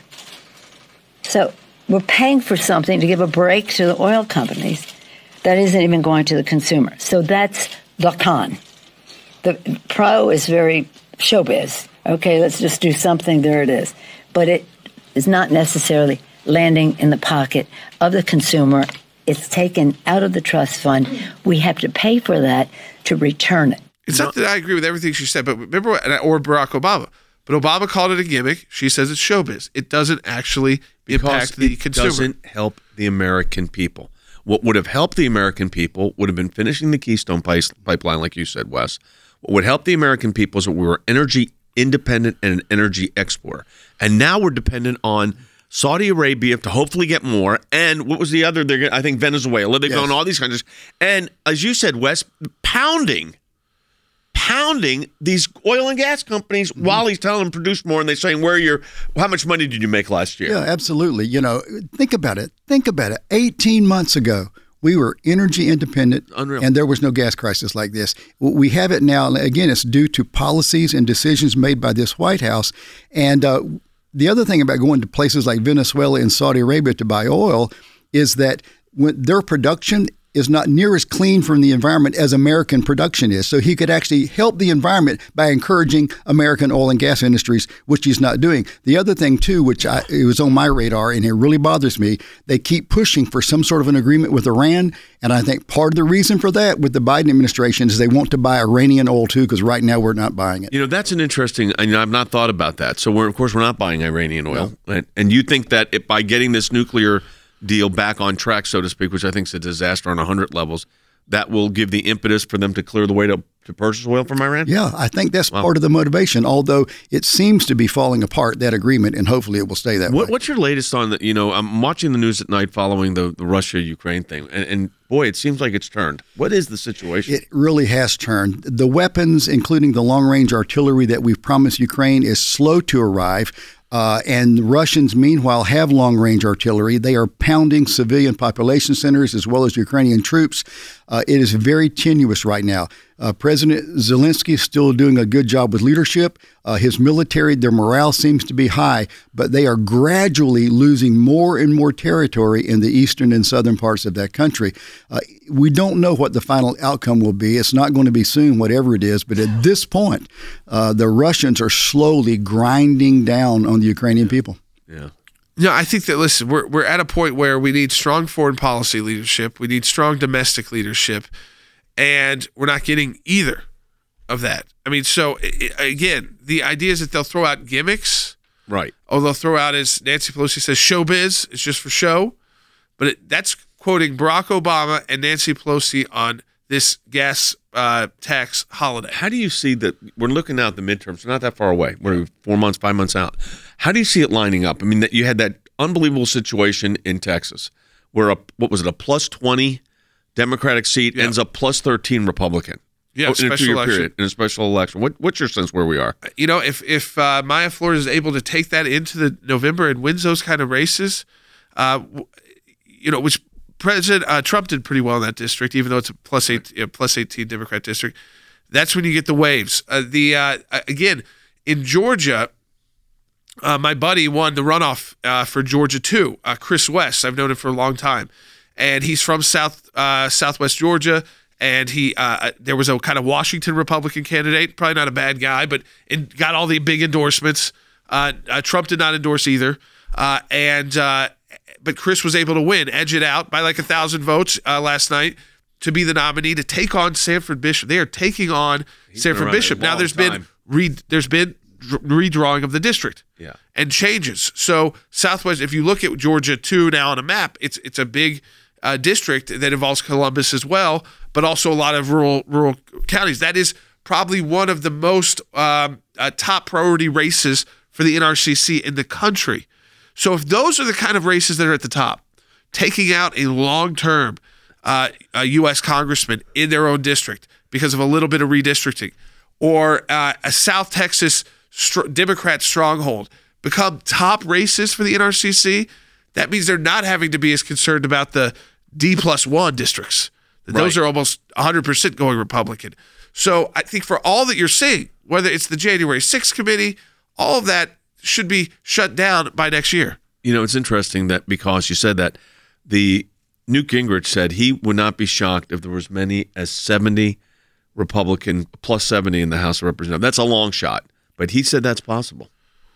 So we're paying for something to give a break to the oil companies that isn't even going to the consumer. So that's the con. The pro is very showbiz. Okay, let's just do something. There it is. But it is not necessarily landing in the pocket of the consumer. It's taken out of the trust fund. We have to pay for that to return it. It's not that I agree with everything she said, but remember, or Barack Obama. But Obama called it a gimmick. She says it's showbiz. It doesn't actually impact the it consumer. It doesn't help the American people. What would have helped the American people would have been finishing the Keystone pipeline, like you said, Wes. What would help the American people is that we were energy independent and an energy exporter. And now we're dependent on Saudi Arabia to hopefully get more. And what was the other? They're, I think Venezuela. They're Yes. going all these countries. And as you said, Wes, pounding, pounding these oil and gas companies mm-hmm. while he's telling them produce more. And they're saying, where are your, how much money did you make last year? Yeah, absolutely. You know, think about it. Think about it. eighteen months ago, we were energy independent, Unreal. and there was no gas crisis like this. We have it now. Again, it's due to policies and decisions made by this White House. And uh, the other thing about going to places like Venezuela and Saudi Arabia to buy oil is that when their production is not near as clean from the environment as American production is. So he could actually help the environment by encouraging American oil and gas industries, which he's not doing. The other thing, too, which I, it was on my radar, and it really bothers me, they keep pushing for some sort of an agreement with Iran. And I think part of the reason for that with the Biden administration is they want to buy Iranian oil, too, because right now we're not buying it. You know, that's an interesting, I mean, I've not thought about that. So, we're, of course, we're not buying Iranian oil. No. And, and you think that it, by getting this nuclear deal back on track, so to speak, which I think is a disaster on one hundred levels, that will give the impetus for them to clear the way to, to purchase oil from Iran? Yeah, I think that's wow. part of the motivation, although it seems to be falling apart, that agreement, and hopefully it will stay that what, way. What's your latest on the, you know, I'm watching the news at night following the, the Russia-Ukraine thing, and, and boy, it seems like it's turned. What is the situation? It really has turned. The weapons, including the long-range artillery that we've promised Ukraine, is slow to arrive. Uh, and Russians, meanwhile, have long-range artillery. They are pounding civilian population centers as well as Ukrainian troops. Uh, it is very tenuous right now. Uh, President Zelensky is still doing a good job with leadership. Uh, his military, their morale seems to be high, but they are gradually losing more and more territory in the eastern and southern parts of that country. Uh, we don't know what the final outcome will be. It's not going to be soon, whatever it is. But at this point, uh, the Russians are slowly grinding down on the Ukrainian people. Yeah. No, I think that, listen, we're we're at a point where we need strong foreign policy leadership. We need strong domestic leadership. And we're not getting either of that. I mean, so, again, the idea is that they'll throw out gimmicks. Right. Oh, they'll throw out, as Nancy Pelosi says, showbiz. It's just for show. But it, that's quoting Barack Obama and Nancy Pelosi on this gas uh, tax holiday. How do you see that? We're looking now at the midterms. We're not that far away. We're four months, five months out. How do you see it lining up? I mean, that you had that unbelievable situation in Texas where, a, what was it, a plus twenty Democratic seat yeah. ends up plus thirteen Republican. Yeah, in special a two-year election. period, in a special election. What, what's your sense where we are? You know, if if uh, Maya Flores is able to take that into the November and wins those kind of races, uh, you know, which President uh, Trump did pretty well in that district, even though it's a plus eight, you know, plus eighteen Democrat district. That's when you get the waves. Uh, the uh, again in Georgia, uh, my buddy won the runoff uh, for Georgia too. Uh, Chris West, I've known him for a long time. And he's from South uh, Southwest Georgia, and he uh, there was a kind of Washington Republican candidate, probably not a bad guy, but it got all the big endorsements. Uh, uh, Trump did not endorse either, uh, and uh, but Chris was able to win, edge it out by like a thousand votes uh, last night. to be the nominee to take on Sanford Bishop. They are taking on He's Sanford Bishop. Now there's been re, there's been redrawing of the district. Yeah. And changes. So Southwest, if you look at Georgia two now on a map, it's it's a big uh, district that involves Columbus as well, but also a lot of rural rural counties. That is probably one of the most um, uh, top priority races for the N R C C in the country. So if those are the kind of races that are at the top, taking out a long-term uh, a U S congressman in their own district because of a little bit of redistricting, or uh, a South Texas str- Democrat stronghold become top races for the N R C C, that means they're not having to be as concerned about the D plus one districts. Those Right. are almost one hundred percent going Republican. So I think for all that you're seeing, whether it's the January sixth committee, all of that should be shut down by next year. You know, it's interesting that because you said that, the Newt Gingrich said he would not be shocked if there was many as seventy Republican plus seventy in the House of Representatives. That's a long shot, but he said that's possible.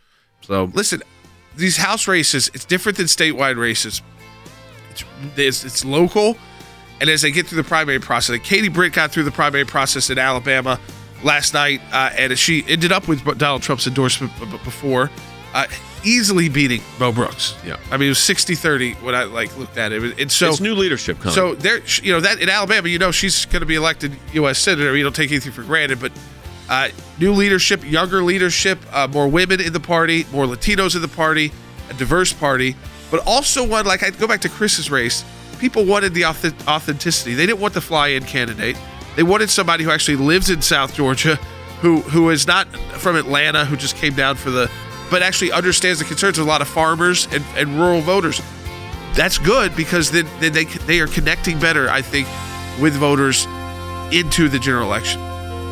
So Listen, these House races, it's different than statewide races. It's, it's, it's local, and as they get through the primary process, like Katie Britt got through the primary process in Alabama last night, uh, and she ended up with Donald Trump's endorsement b- b- before, uh, easily beating Mo Brooks. Yeah. I mean, it was sixty thirty when I like looked at it. And so it's new leadership coming. So there, you know, that in Alabama, you know, she's going to be elected U S senator. You don't take anything for granted, but uh, new leadership, younger leadership, uh, more women in the party, more Latinos in the party, a diverse party, but also one, like I go back to Chris's race, people wanted the auth- authenticity. They didn't want the fly-in candidate. They wanted somebody who actually lives in South Georgia, who who is not from Atlanta, who just came down for the, but actually understands the concerns of a lot of farmers and, and rural voters. That's good because then, then they they are connecting better, I think, with voters into the general election.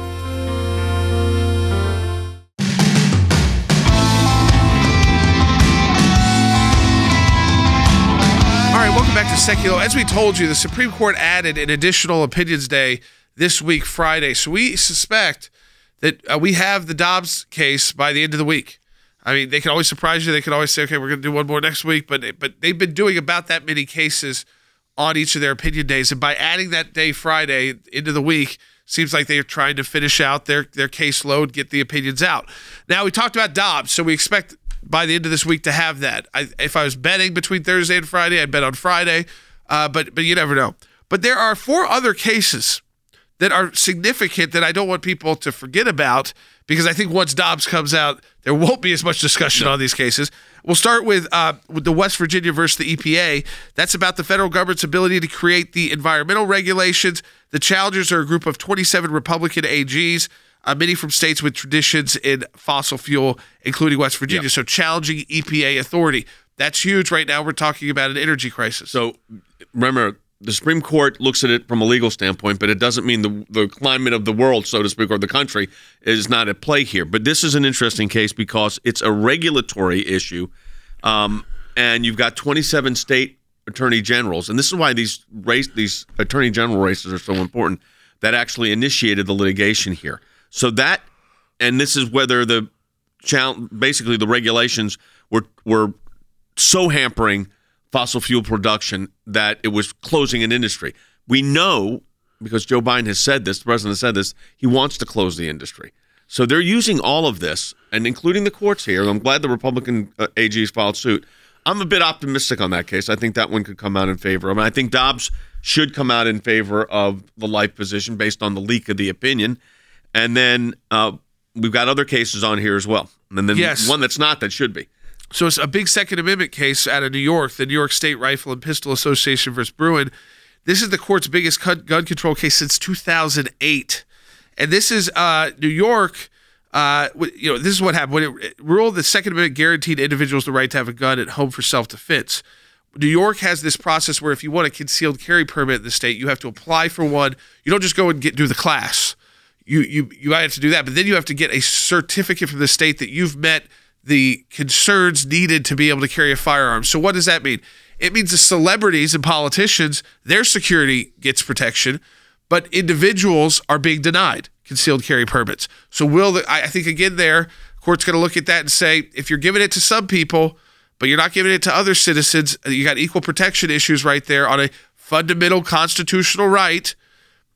All right, welcome back to Secular. As we told you, the Supreme Court added an additional Opinions Day this week, Friday. So we suspect that uh, we have the Dobbs case by the end of the week. I mean, they can always surprise you. They can always say, okay, we're going to do one more next week. But but they've been doing about that many cases on each of their opinion days. And by adding that day, Friday, into the week, seems like they are trying to finish out their, their caseload, get the opinions out. Now, we talked about Dobbs, so we expect by the end of this week to have that. I, if I was betting between Thursday and Friday, I'd bet on Friday. Uh, but but you never know. But there are four other cases that are significant that I don't want people to forget about, because I think once Dobbs comes out, there won't be as much discussion no. on these cases. We'll start with uh, with the West Virginia versus the E P A. That's about the federal government's ability to create the environmental regulations. The challengers are a group of twenty-seven Republican A Gs, uh, many from states with traditions in fossil fuel, including West Virginia. Yep. So challenging E P A authority. That's huge right now. We're talking about an energy crisis. So remember, the Supreme Court looks at it from a legal standpoint, but it doesn't mean the the climate of the world, so to speak, or the country is not at play here. But this is an interesting case because it's a regulatory issue, um, and you've got twenty-seven state attorney generals, and this is why these race these attorney general races are so important, that actually initiated the litigation here. So that, and this is whether the basically the regulations were were so hampering fossil fuel production that it was closing an industry. We know, because Joe Biden has said this, the president has said this, he wants to close the industry. So they're using all of this, and including the courts here. I'm glad the Republican uh, A Gs filed suit. I'm a bit optimistic on that case. I think that one could come out in favor. I mean, I think Dobbs should come out in favor of the life position based on the leak of the opinion. And then uh, we've got other cases on here as well. And then yes. one that's not that should be. So it's a big Second Amendment case out of New York, the New York State Rifle and Pistol Association versus Bruin. This is the court's biggest gun control case since two thousand eight. And this is uh, New York, uh, you know, this is what happened. When it ruled the Second Amendment guaranteed individuals the right to have a gun at home for self-defense. New York has this process where if you want a concealed carry permit in the state, you have to apply for one. You don't just go and get do the class. You, you, you have to do that, but then you have to get a certificate from the state that you've met the concerns needed to be able to carry a firearm. So what does that mean? It means the celebrities and politicians, their security gets protection, but individuals are being denied concealed carry permits. So will the, I think again there, court's going to look at that and say, if you're giving it to some people, but you're not giving it to other citizens, you got equal protection issues right there on a fundamental constitutional right.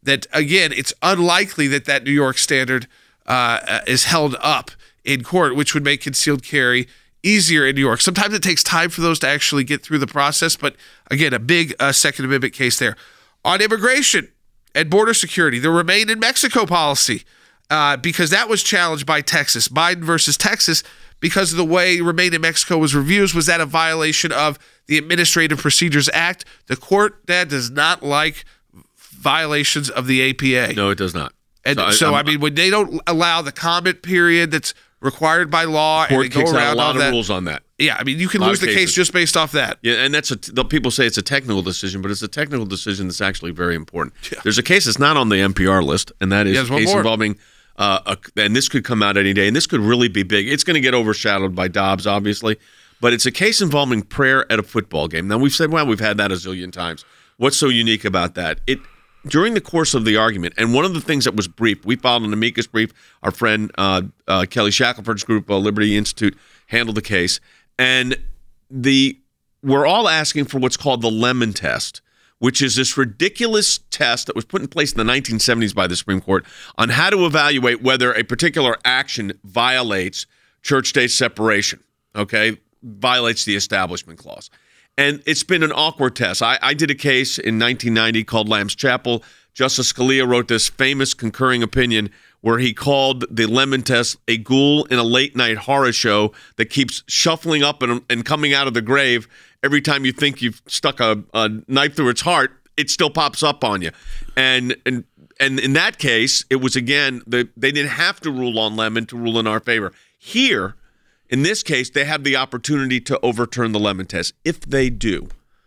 that, again, it's unlikely that that New York standard uh, is held up in court, which would make concealed carry easier in New York. Sometimes it takes time for those to actually get through the process, but again, a big uh, Second Amendment case there. On immigration and border security, the Remain in Mexico policy, uh, because that was challenged by Texas. Biden versus Texas, because of the way Remain in Mexico was reviewed, was that a violation of the Administrative Procedures Act? The court that does not like violations of the A P A. No, it does not. And so, so I, I mean, when they don't allow the comment period that's required by law, and they go kicks around out a lot all of that, rules on that. Yeah, I mean, you can lose the case just based off that. Yeah, and that's a the people say it's a technical decision, but it's a technical decision that's actually very important. Yeah. There's a case that's not on the N P R list, and that is Yeah, a there's one case more. involving, uh, a, and this could come out any day, and this could really be big. It's going to get overshadowed by Dobbs, obviously, but it's a case involving prayer at a football game. Now, we've said, well, we've had that a zillion times. What's so unique about that? It During the course of the argument, and one of the things that was briefed, we filed an amicus brief. Our friend uh, uh, Kelly Shackelford's group, uh, Liberty Institute, handled the case. And the we're all asking for what's called the Lemon test, which is this ridiculous test that was put in place in the nineteen seventies by the Supreme Court on how to evaluate whether a particular action violates church-state separation, okay, violates the Establishment Clause. And it's been an awkward test. I, I did a case in nineteen ninety called Lamb's Chapel. Justice Scalia wrote this famous concurring opinion where he called the Lemon test a ghoul in a late-night horror show that keeps shuffling up and, and coming out of the grave. Every time you think you've stuck a, a knife through its heart, it still pops up on you. And and and in that case, it was, again, the, they didn't have to rule on Lemon to rule in our favor. Here, in this case, they have the opportunity to overturn the Lemon test. If they do,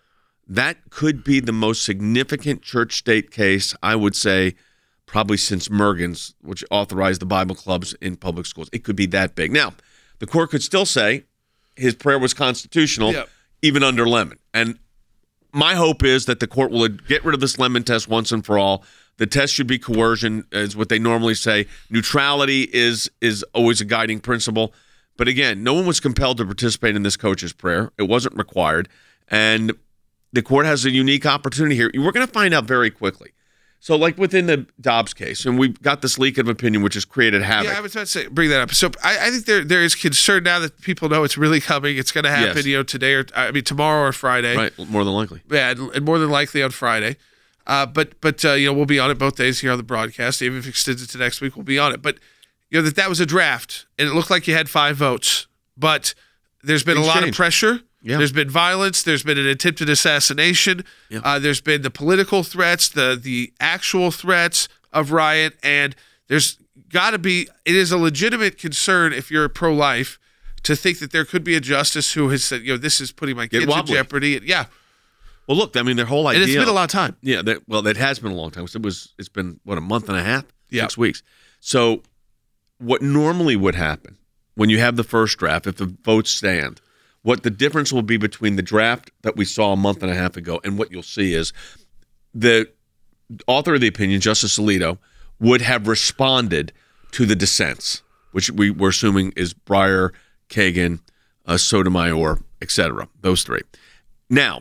that could be the most significant church-state case, I would say, probably since Mergens, which authorized the Bible clubs in public schools. It could be that big. Now, the court could still say his prayer was constitutional, Yep. even under Lemon. And my hope is that the court will get rid of this Lemon test once and for all. The test should be coercion, is what they normally say. Neutrality is is always a guiding principle. But again, no one was compelled to participate in this coach's prayer. It wasn't required. And the court has a unique opportunity here. We're going to find out very quickly. So like within the Dobbs case, and we've got this leak of opinion, which has created havoc. Yeah, I was about to say, bring that up. So I, I think there there is concern now that people know it's really coming. It's going to happen, Yes. you know, today or, I mean, tomorrow or Friday. Right, more than likely. Yeah, and, and more than likely on Friday. Uh, but, but uh, you know, we'll be on it both days here on the broadcast. Even if it extends it to next week, we'll be on it. But you know, that that was a draft, and it looked like you had five votes. But there's been Things a lot change. of pressure. Yeah. There's been violence. There's been an attempted assassination. Yeah. Uh, there's been the political threats, the the actual threats of riot, and there's got to be. It is a legitimate concern if you're pro-life to think that there could be a justice who has said, you know, this is putting my Get kids in wobbly. jeopardy. And, yeah, Well, look, I mean, their whole idea. and it's been a long time. Yeah, that, well, that has been a long time. It was. It's been what, a month and a half, Yeah. six weeks. So, what normally would happen when you have the first draft, if the votes stand, what the difference will be between the draft that we saw a month and a half ago and what you'll see is the author of the opinion, Justice Alito, would have responded to the dissents, which we were assuming is Breyer, Kagan, uh, Sotomayor, et cetera, those three. Now,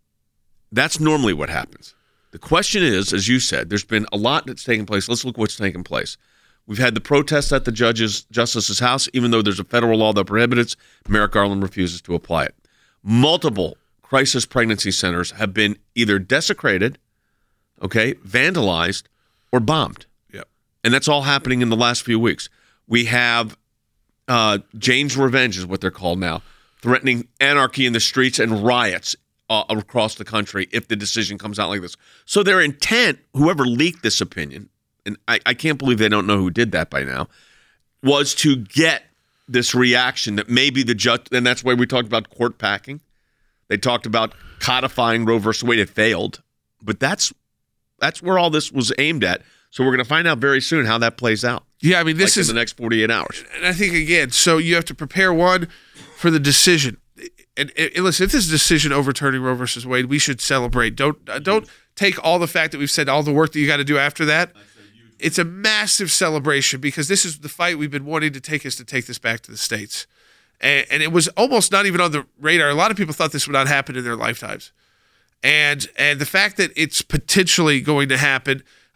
that's normally what happens. The question is, as you said, there's been a lot that's taken place. Let's look what's taken place. We've had the protests at the judge's justice's house, even though there's a federal law that prohibits it. Merrick Garland refuses to apply it. Multiple crisis pregnancy centers have been either desecrated, okay, vandalized, or bombed. Yep. And that's all happening in the last few weeks. We have uh, Jane's Revenge is what they're called now, threatening anarchy in the streets and riots uh, across the country if the decision comes out like this. So their intent, whoever leaked this opinion, and I, I can't believe they don't know who did that by now, was to get this reaction that maybe the judge, and that's why we talked about court packing. They talked about codifying Roe versus Wade. It failed. But that's that's where all this was aimed at. So we're going to find out very soon how that plays out. Yeah, I mean, this like is in the next forty-eight hours. And I think, again, so you have to prepare, one, for the decision. And, and listen, if this is a decision overturning Roe versus Wade, we should celebrate. Don't uh, don't take all the fact that we've said, all the work that you got to do after that. It's a massive celebration because this is the fight we've been wanting to take us to take this back to the states. And, and it was almost not even on the radar. A lot of people thought this would not happen in their lifetimes. And and the fact that it's potentially going to happen,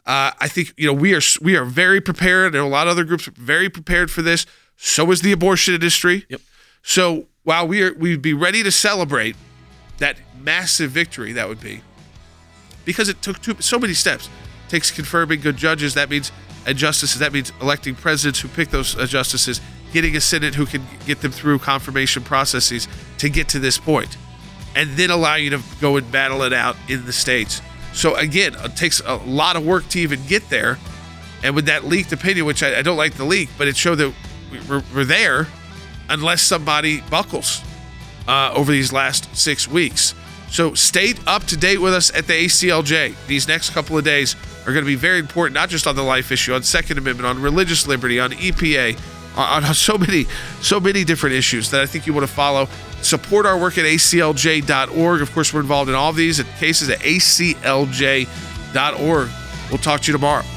Uh, I think you know we are we are very prepared, and a lot of other groups are very prepared for this. So is the abortion industry. Yep. So while we are we'd be ready to celebrate that massive victory, that would be because it took two, so many steps. It takes confirming good judges. That means and justices. That means electing presidents who pick those uh, justices, getting a Senate who can get them through confirmation processes to get to this point, and then allow you to go and battle it out in the states. So again, it takes a lot of work to even get there. And with that leaked opinion, which I, I don't like the leak, but it showed that we're, we're there unless somebody buckles uh, over these last six weeks. So stay up to date with us at the A C L J. These next couple of days are going to be very important, not just on the life issue, on Second Amendment, on religious liberty, on E P A, on, on so many, so many different issues that I think you want to follow. Support our work at A C L J dot org. Of course, we're involved in all of these cases at A C L J dot org. We'll talk to you tomorrow.